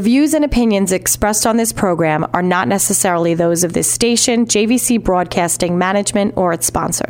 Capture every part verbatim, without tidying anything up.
The views and opinions expressed on this program are not necessarily those of this station, J V C Broadcasting Management, or its sponsors.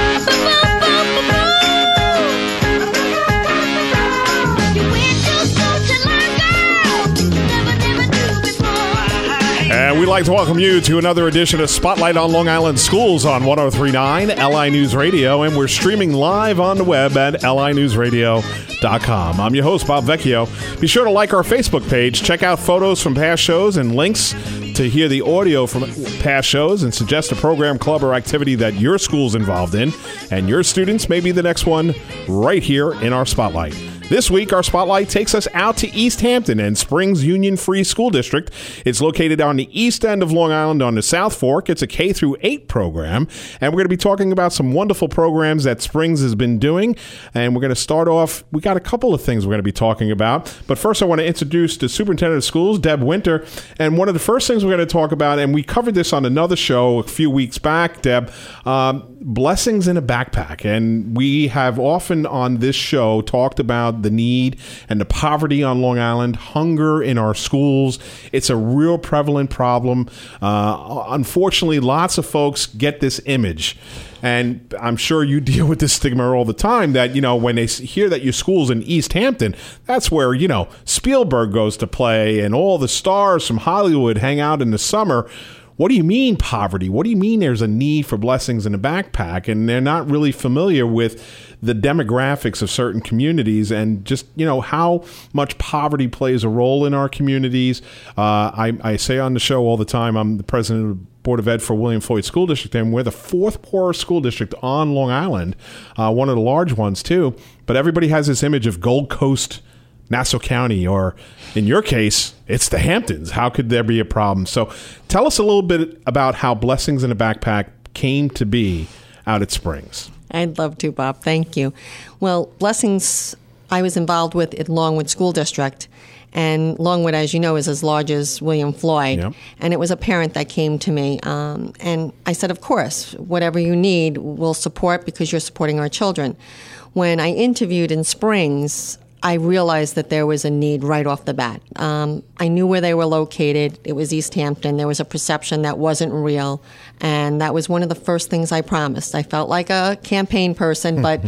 And we'd like to welcome you to another edition of Spotlight on Long Island Schools on one oh three point nine L I News Radio, and we're streaming live on the web at L I news radio dot com. I'm your host, Bob Vecchio. Be sure to like our Facebook page, check out photos from past shows and links to hear the audio from past shows, and suggest a program, club, or activity that your school's involved in, and your students may be the next one right here in our Spotlight. This week, our Spotlight takes us out to East Hampton and Springs Union Free School District. It's located on the east end of Long Island on the South Fork. It's a K through eight program, and we're going to be talking about some wonderful programs that Springs has been doing. And we're going to start off, we got a couple of things we're going to be talking about. But first, I want to introduce the Superintendent of Schools, Deb Winter. And one of the first things we're going to talk about, and we covered this on another show a few weeks back, Deb, um, blessings in a backpack. And we have often on this show talked about the need and the poverty on Long Island, hunger in our schools. It's a real prevalent problem. Uh, unfortunately, lots of folks get this image. And I'm sure you deal with this stigma all the time that, you know, when they hear that your school's in East Hampton, that's where, you know, Spielberg goes to play and all the stars from Hollywood hang out in the summer. What do you mean poverty? What do you mean there's a need for blessings in a backpack? And they're not really familiar with the demographics of certain communities and just, you know, how much poverty plays a role in our communities. Uh, I, I say on the show all the time, I'm the president of the Board of Ed for William Floyd School District, and we're the fourth poorest school district on Long Island, uh, one of the large ones too. But everybody has this image of Gold Coast, Nassau County, or in your case, it's the Hamptons. How could there be a problem? So tell us a little bit about how Blessings in a Backpack came to be out at Springs. I'd love to, Bob. Thank you. Well, Blessings, I was involved with at Longwood School District. And Longwood, as you know, is as large as William Floyd. Yep. And it was a parent that came to me. Um, and I said, of course, whatever you need, we'll support because you're supporting our children. When I interviewed in Springs, I realized that there was a need right off the bat. Um, I knew where they were located. It was East Hampton. There was a perception that wasn't real. And that was one of the first things I promised. I felt like a campaign person, but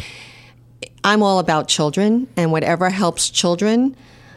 I'm all about children. And whatever helps children,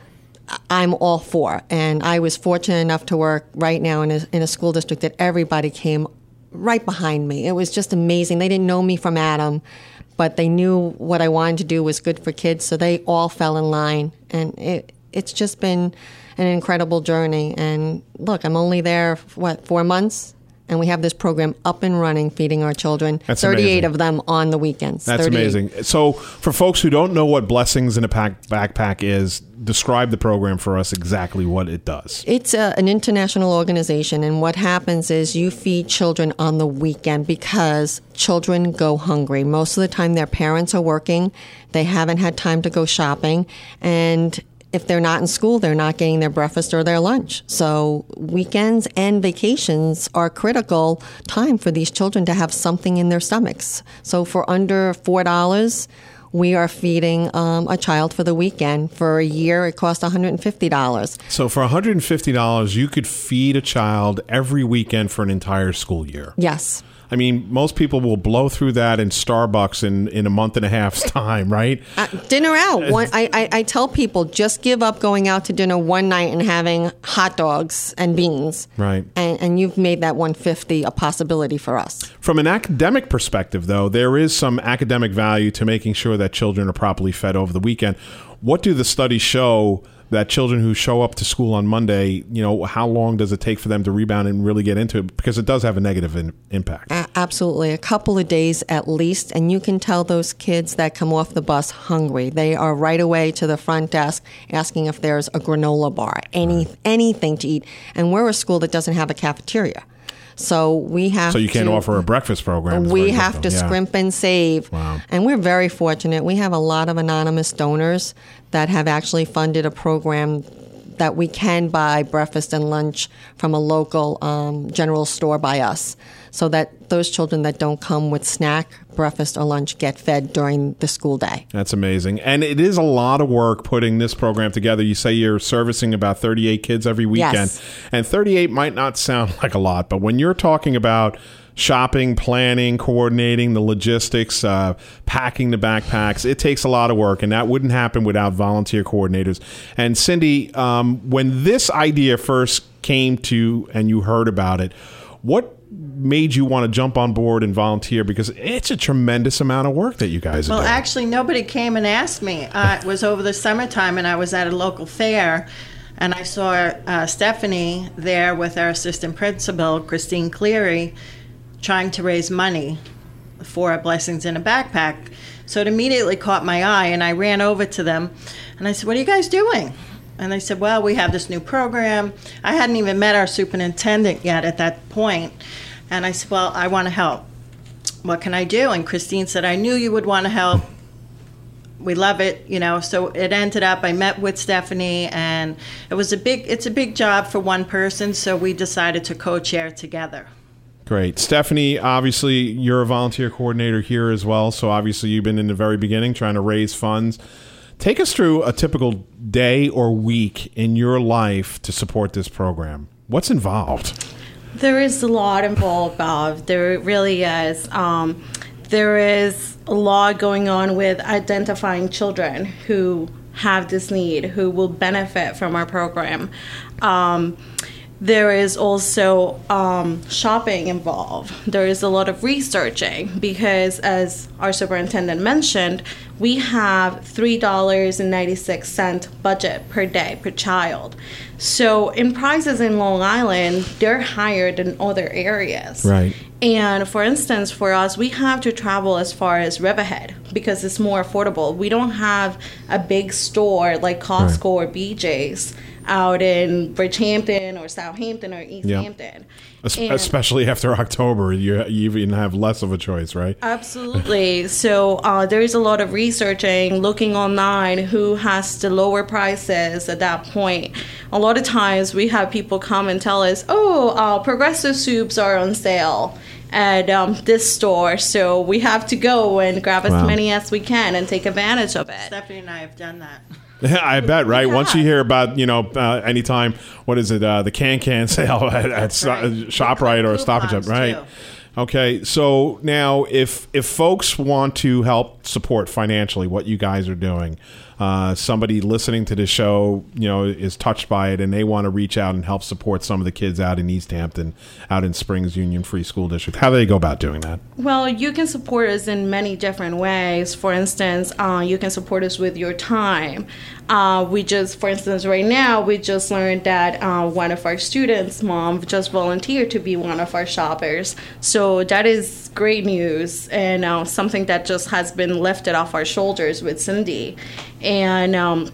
I'm all for. And I was fortunate enough to work right now in a, in a school district that everybody came right behind me. It was just amazing. They didn't know me from Adam, but they knew what I wanted to do was good for kids, so they all fell in line. And it, it's just been an incredible journey. And look, I'm only there, what, four months? And we have this program up and running, feeding our children. That's thirty-eight amazing. Of them on the weekends. That's thirty-eight. Amazing. So for folks who don't know what Blessings in a Pack Backpack is, describe the program for us, exactly what it does. It's a, an international organization, and what happens is you feed children on the weekend because children go hungry. Most of the time their parents are working. They haven't had time to go shopping, and if they're not in school, they're not getting their breakfast or their lunch. So weekends and vacations are critical time for these children to have something in their stomachs. So for under four dollars, we are feeding um, a child for the weekend. For a year, it costs one hundred fifty dollars. So for one hundred fifty dollars, you could feed a child every weekend for an entire school year. Yes. I mean, most people will blow through that in Starbucks in, in a month and a half's time, right? Uh, dinner out. One, I, I, I tell people, just give up going out to dinner one night and having hot dogs and beans. Right. And, and you've made that one hundred fifty dollars a possibility for us. From an academic perspective, though, there is some academic value to making sure that children are properly fed over the weekend. What do the studies show that children who show up to school on Monday, you know, how long does it take for them to rebound and really get into it? Because it does have a negative in, impact. A- absolutely. A couple of days at least. And you can tell those kids that come off the bus hungry. They are right away to the front desk asking if there's a granola bar, any right. anything to eat. And we're a school that doesn't have a cafeteria. So we have So you can't to, offer a breakfast program. We have to yeah. scrimp and save. Wow. And we're very fortunate. We have a lot of anonymous donors that have actually funded a program that we can buy breakfast and lunch from a local um, general store by us, so that those children that don't come with snack, breakfast, or lunch get fed during the school day. That's amazing. And it is a lot of work putting this program together. You say you're servicing about thirty-eight kids every weekend. Yes. And thirty-eight might not sound like a lot, but when you're talking about shopping, planning, coordinating the logistics, uh, packing the backpacks, it takes a lot of work, and that wouldn't happen without volunteer coordinators. And Cindy, um, when this idea first came to and you heard about it, what made you want to jump on board and volunteer? Because it's a tremendous amount of work that you guys are well, doing. Well, actually, nobody came and asked me. Uh, it was over the summertime, and I was at a local fair, and I saw uh, Stephanie there with our assistant principal, Christine Cleary, trying to raise money for Blessings in a Backpack. So it immediately caught my eye, and I ran over to them, and I said, "What are you guys doing?" And they said, "Well, we have this new program." I hadn't even met our superintendent yet at that point. And I said, "Well, I want to help. What can I do?" And Christine said, "I knew you would want to help. We love it," you know. So it ended up, I met with Stephanie, and it was a big, it's a big job for one person, so we decided to co-chair together. Great. Stephanie, obviously you're a volunteer coordinator here as well, so obviously you've been in the very beginning trying to raise funds. Take us through a typical day or week in your life to support this program. What's involved? There is a lot involved, Bob. There really is. Um, there is a lot going on with identifying children who have this need, who will benefit from our program. Um, There is also um, shopping involved. There is a lot of researching because, as our superintendent mentioned, we have three dollars and ninety-six cents budget per day per child. So in prices in Long Island, they're higher than other areas. Right. And for instance, for us, we have to travel as far as Riverhead because it's more affordable. We don't have a big store like Costco right. or B J's out in Bridgehampton or Southampton or East yeah. Hampton. Es- especially after October, you, you even have less of a choice, right? Absolutely. So uh, there's a lot of researching, looking online, who has the lower prices at that point. A lot of times we have people come and tell us, oh, uh, Progressive soups are on sale at um, this store, so we have to go and grab as wow. many as we can and take advantage of it. Stephanie and I have done that. I bet, right? Yeah. Once you hear about, you know, uh, anytime, what is it, uh, the can-can sale at, at right. ShopRite or Stop and Shop, right? Too. Okay, so now if if folks want to help support financially what you guys are doing, uh, somebody listening to the show, you know, is touched by it and they want to reach out and help support some of the kids out in East Hampton, out in Springs Union Free School District, how do they go about doing that? Well, you can support us in many different ways. For instance, uh, you can support us with your time. Uh, we just, for instance, right now, we just learned that uh, one of our students' mom just volunteered to be one of our shoppers. So that is great news and uh, something that just has been lifted off our shoulders with Cindy. And um,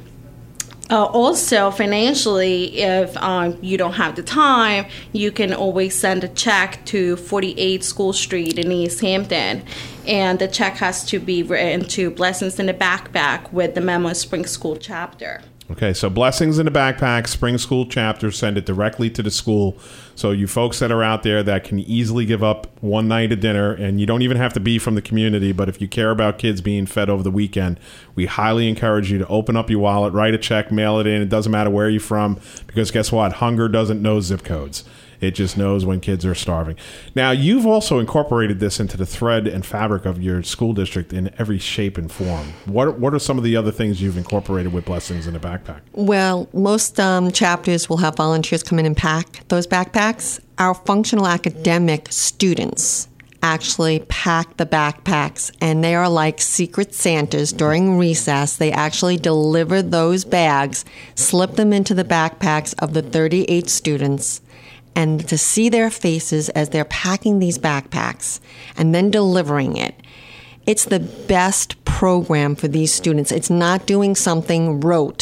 uh, also financially, if um, you don't have the time, you can always send a check to forty-eight School Street in East Hampton. And the check has to be written to Blessings in the Backpack with the Memo Spring School chapter. Okay, so Blessings in the Backpack, Spring School chapter, send it directly to the school. So you folks that are out there that can easily give up one night of dinner, and you don't even have to be from the community, but if you care about kids being fed over the weekend, we highly encourage you to open up your wallet, write a check, mail it in. It doesn't matter where you're from, because guess what? Hunger doesn't know zip codes. It just knows when kids are starving. Now, you've also incorporated this into the thread and fabric of your school district in every shape and form. What What are some of the other things you've incorporated with Blessings in a Backpack? Well, most um, chapters will have volunteers come in and pack those backpacks. Our functional academic students actually pack the backpacks, and they are like secret Santas during recess. They actually deliver those bags, slip them into the backpacks of the thirty-eight students, and to see their faces as they're packing these backpacks and then delivering it. It's the best program for these students. It's not doing something rote.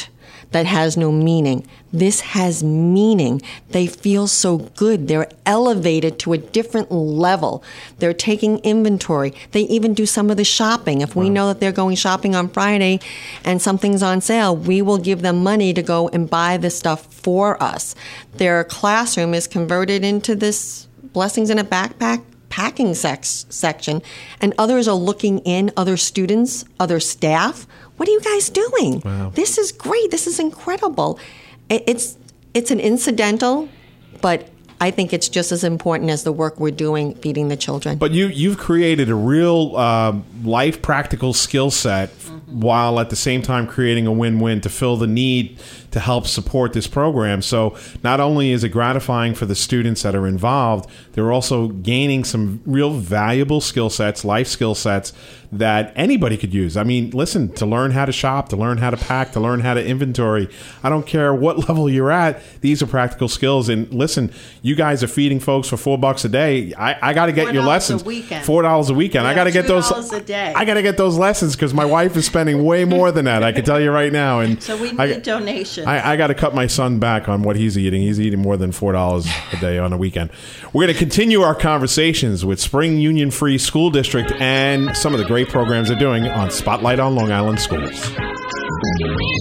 that has no meaning. This has meaning. They feel so good. They're elevated to a different level. They're taking inventory. They even do some of the shopping. If we wow. know that they're going shopping on Friday and something's on sale, we will give them money to go and buy the stuff for us. Their classroom is converted into this Blessings in a Backpack packing sex section, and others are looking in, other students, other staff. What are you guys doing? Wow. This is great. This is incredible. It's it's an incidental, but I think it's just as important as the work we're doing feeding the children. But you, you've created a real uh, life practical skill set mm-hmm. while at the same time creating a win-win to fill the need to help support this program. So not only is it gratifying for the students that are involved, they're also gaining some real valuable skill sets, life skill sets that anybody could use. I mean, listen, to learn how to shop, to learn how to pack, to learn how to inventory. I don't care what level you're at. These are practical skills. And listen, you guys are feeding folks for four bucks a day. I, I got to get your lessons. Four dollars a weekend. Yeah, I got to get those. A day. I got to get those lessons because my wife is spending way more than that. I can tell you right now. And so we need I, donations. I, I got to cut my son back on what he's eating. He's eating more than four dollars a day on a weekend. We're going to continue our conversations with Spring Union Free School District and some of the great programs they're doing on Spotlight on Long Island Schools.